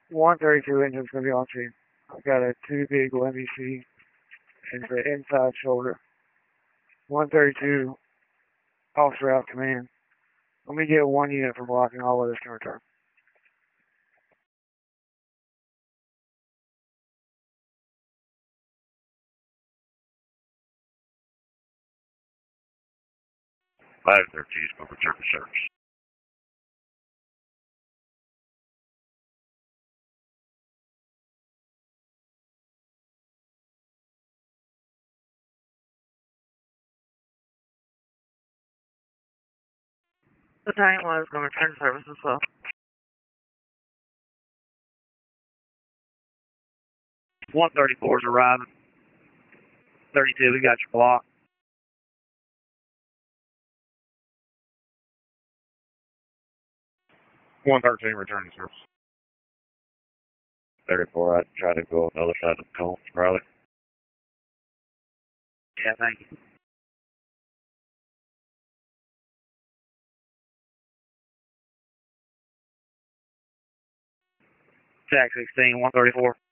132 engine's going to be on scene. I've got a 2 vehicle NBC in the inside shoulder. 132 officer out command. Let me get 1 unit for blocking. All others can return. Ladder 13 is going to return to service. Battalion 1 is going to return to service as well. 134 is arriving. 32, we got your block. 113 return to service. 34, I'd try to go on the other side of the cone, probably. Yeah, thank you. Jack 16, 134.